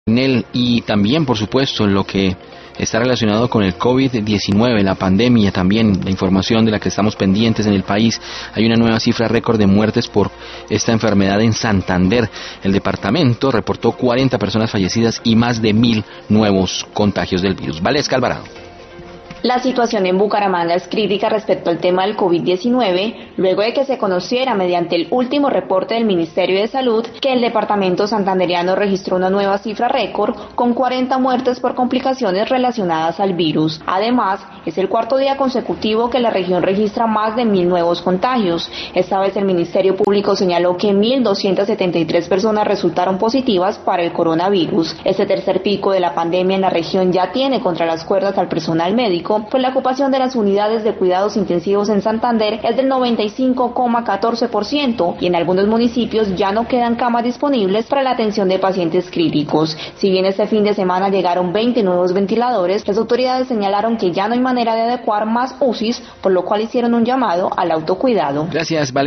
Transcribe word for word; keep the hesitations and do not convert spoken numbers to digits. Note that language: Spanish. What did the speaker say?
Y también, por supuesto, en lo que está relacionado con el COVID diecinueve, la pandemia, también la información de la que estamos pendientes en el país. Hay una nueva cifra récord de muertes por esta enfermedad en Santander. El departamento reportó cuarenta personas fallecidas y más de mil nuevos contagios del virus. Valesca Alvarado. La situación en Bucaramanga es crítica respecto al tema del COVID diecinueve, luego de que se conociera mediante el último reporte del Ministerio de Salud que el departamento santandereano registró una nueva cifra récord con cuarenta muertes por complicaciones relacionadas al virus. Además, es el cuarto día consecutivo que la región registra más de mil nuevos contagios. Esta vez el Ministerio Público señaló que mil doscientas setenta y tres personas resultaron positivas para el coronavirus. Este tercer pico de la pandemia en la región ya tiene contra las cuerdas al personal médico, pues la ocupación de las unidades de cuidados intensivos en Santander es del noventa y cinco coma catorce por ciento y en algunos municipios ya no quedan camas disponibles para la atención de pacientes críticos. Si bien este fin de semana llegaron veinte nuevos ventiladores, las autoridades señalaron que ya no hay manera de adecuar más U C Is, por lo cual hicieron un llamado al autocuidado. Gracias, Valeria.